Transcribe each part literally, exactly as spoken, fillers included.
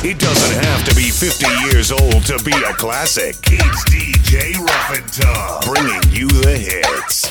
It doesn't have to be fifty years old to be a classic. It's D J Rough and Tough, bringing you the hits.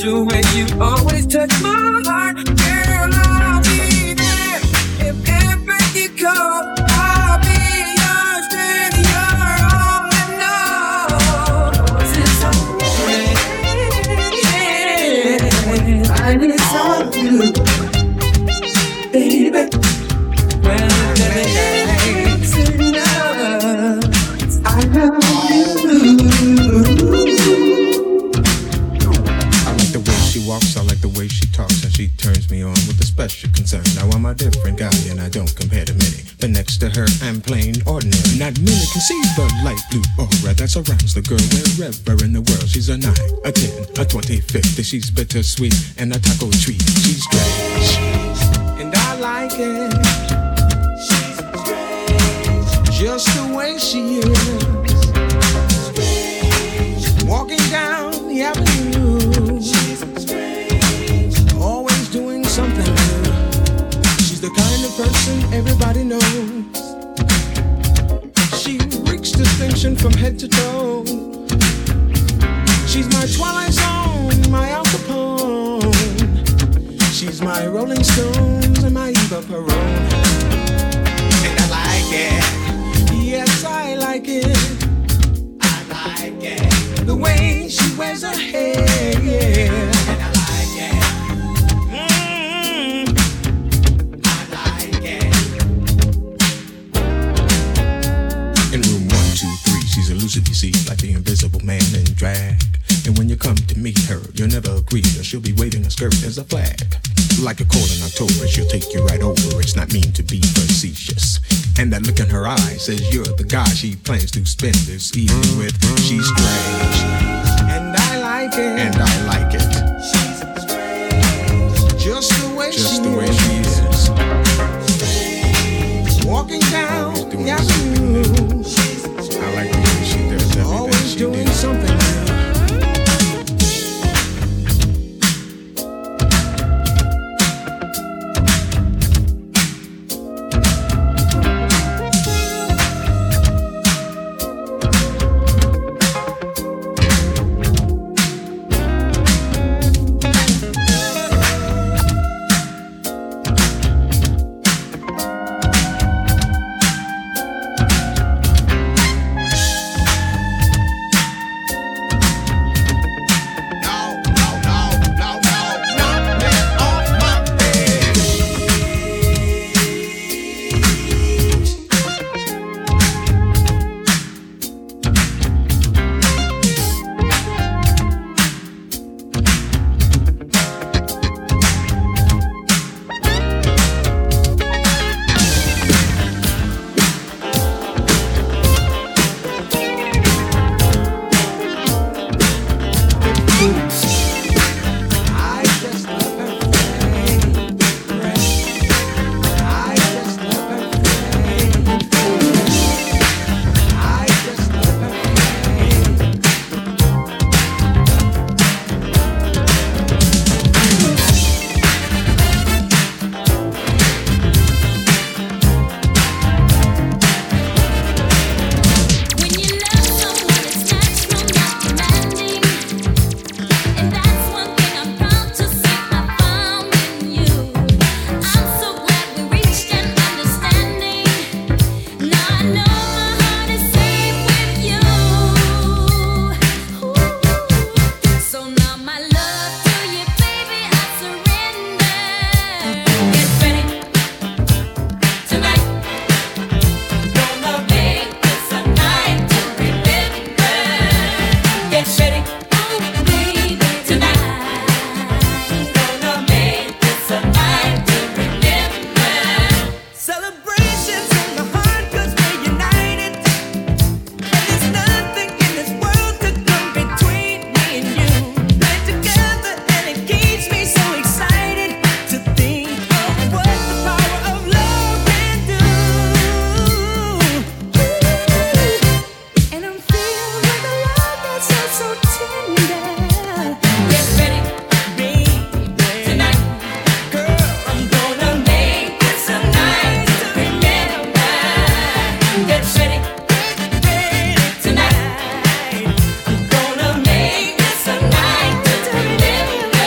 special way you always touch my heart. Girl, I'll be there if ever you call. I'll be yours, then you're all I know. It's so great. I need some of you, baby. When the night's enough, I love you. Walks, I like the way she talks, and she turns me on with a special concern. Now I'm a different guy, and I don't compare to many. But next to her, I'm plain ordinary. Not many can see the light blue aura that surrounds the girl wherever in the world. She's a nine, a ten, a twenty, fifty. She's bittersweet and a taco treat. She's strange, and I like it. She's strange, just the way she is. Strange, walking down the avenue. Something new. She's the kind of person everybody knows. She reeks distinction from head to toe. She's my Twilight Zone, my Al Capone. She's my Rolling Stones and my Eva Peron. And I like it. Yes, I like it. I like it. The way she wears her hair, yeah. And I like it. Elusive, you see, like the invisible man in drag. And when you come to meet her, you'll never agree, or she'll be waving a skirt as a flag. Like a cold in October, she'll take you right over. It's not mean to be facetious. And that look in her eye says you're the guy she plans to spend this evening with. She's strange, and I like it. And I like it. She's strange, just the way just she the way is. She is. Walking down the avenue. I like the way she does everything. Always she doing did. Something new. Tonight, I'm gonna make this a night to remember.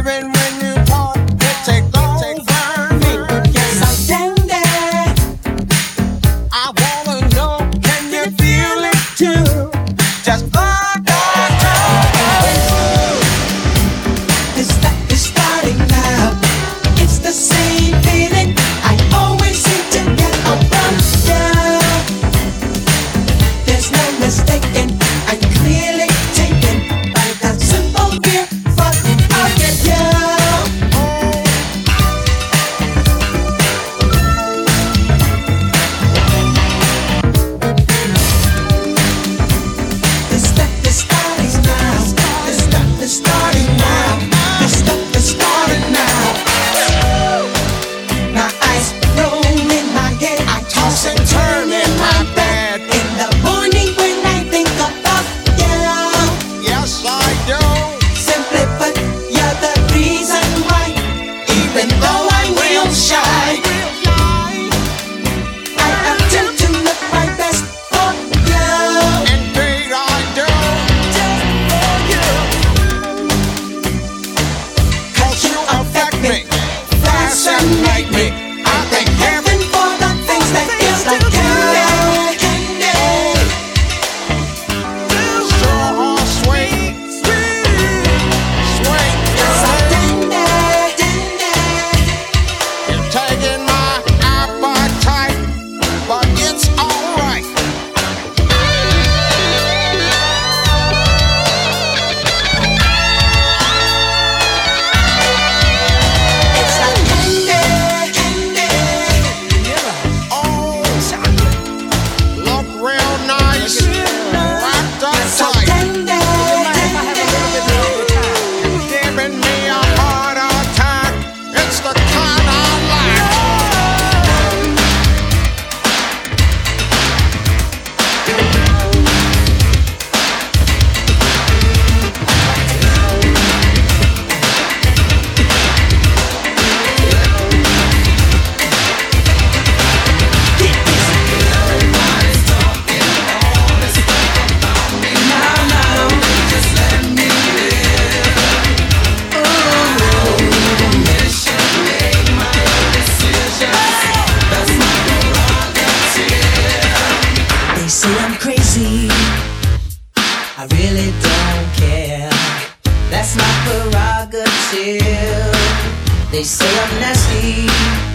They say I'm nasty,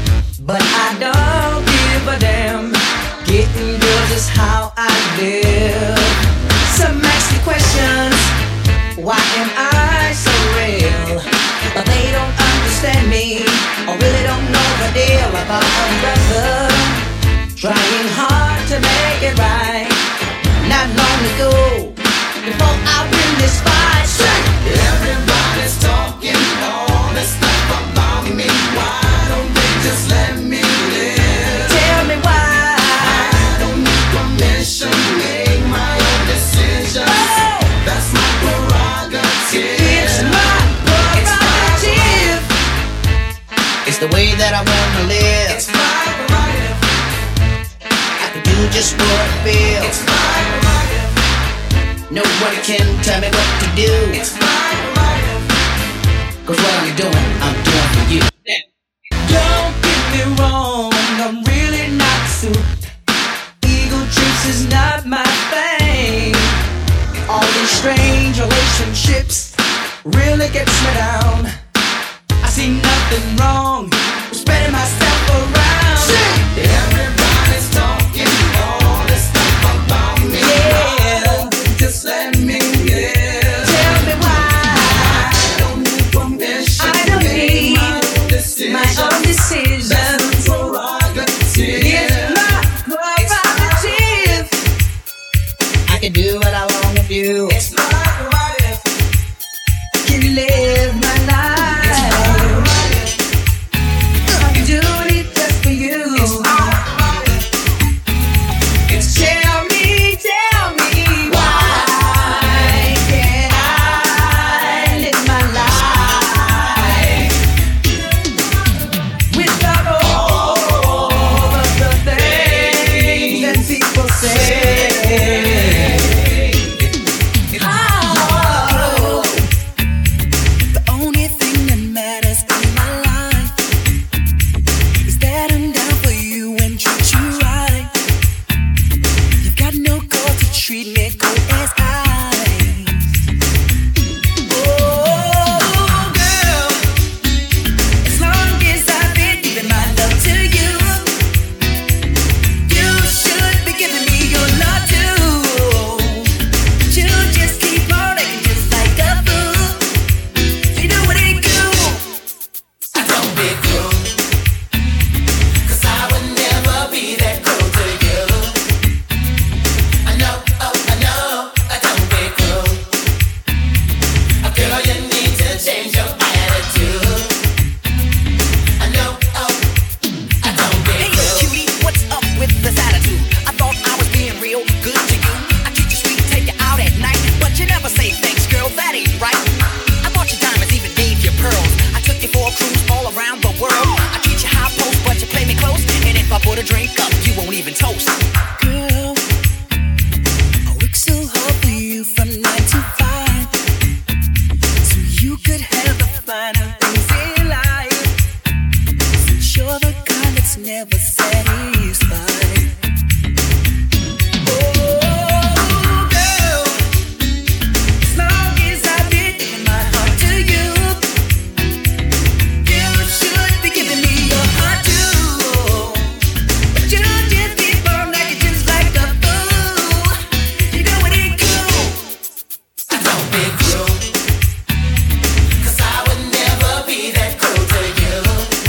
but I don't give a damn. Getting girls is how I live. Some ask me questions, why am I so real? But they don't understand me, or really don't know the deal about a brother trying hard to make it right. Not long ago, before I win this fight, everybody's talking all this stuff about me. Why don't they just let me live? Tell me why. I don't need permission, make my own decisions. Oh. That's my prerogative. It's my prerogative. It's the way that I wanna live. It's my prerogative. I can do just what I feel. It's my prerogative. Nobody can tell me what to do. It's my prerogative. Cause what I'm doing, I'm doing for you. Don't get me wrong, I'm really not suited. Ego trips is not my thing. All these strange relationships really gets me down. I see nothing wrong with spreading myself around. Everybody's talking all this stuff about me. Yeah, just let me live. Tell me why. I don't need permission. I don't need my own decision. My own decision. That's my prerogative. It's my prerogative. I can do what I wanna do. It's my prerogative. Can you live my life? It's my prerogative. I can do it just for you. It's my prerogative. It's tell me, tell me why can't I live my life without all of the things that people say? Oh, the toast. Girl, I work so hard for you from nine to five, so you could have the finer things in life. Since you're the kind that's never satisfied. Oh, girl, as long as I've been giving my heart to you, you should be giving me your heart too. But you just keep on acting just like a fool. You know it ain't cool. Don't be cruel, 'cause I would never be that cruel to you.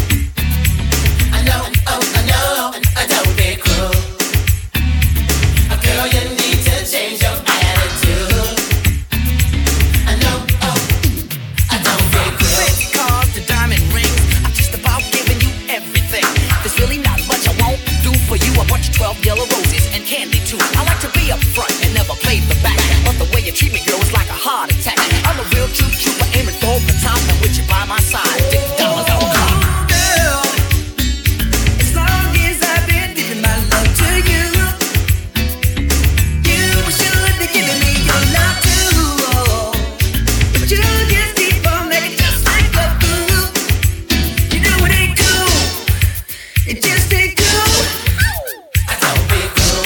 I know, oh, I know, I don't be cruel. Girl, you need to change your attitude. I know, oh, I don't be cruel. Fancy cars to diamond rings, I'm just about giving you everything. There's really not much I won't do for you. I bought you twelve yellow roses and candy too. I like to be up front and never play the back, but the way you treat me, girl, is like a heart attack. I'm a real true trooper, aiming for the top, and with you by my side, fifty dollars out of girl, as long as I've been giving my love to you, you should be giving me your love too. But you just keep on making just like a fool. You know it ain't cool. It just ain't cool. I don't be cruel.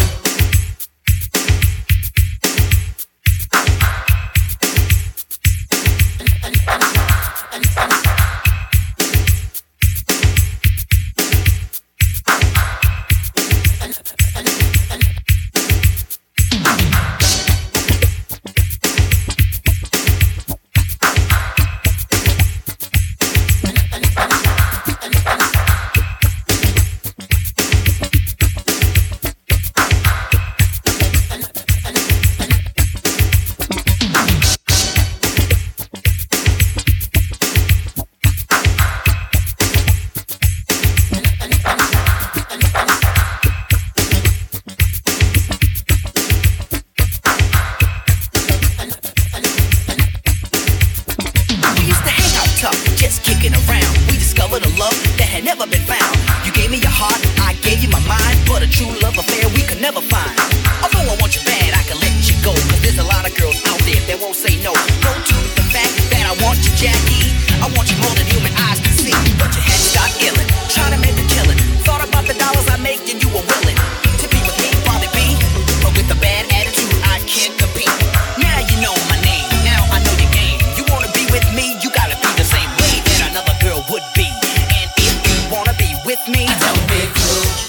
We used to hang out tough, just kicking around. We discovered a love that had never been found. You gave me your heart, I gave you my mind, but a true love affair we could never find. Although I want you bad, I can let you go, 'cause there's a lot of girls out there that won't say no. No to the fact that I want you, Jackie. I want you more than human eyes can see. But you had to start illin', trying to make a killin'. Thought about the dollars I make and you were willing to be with me, probably be. But with a bad attitude, I can't compete. Now you know my name, now I know your game. You wanna be with me, you gotta be the same way that another girl would be. And if you wanna be with me, I don't be cruel.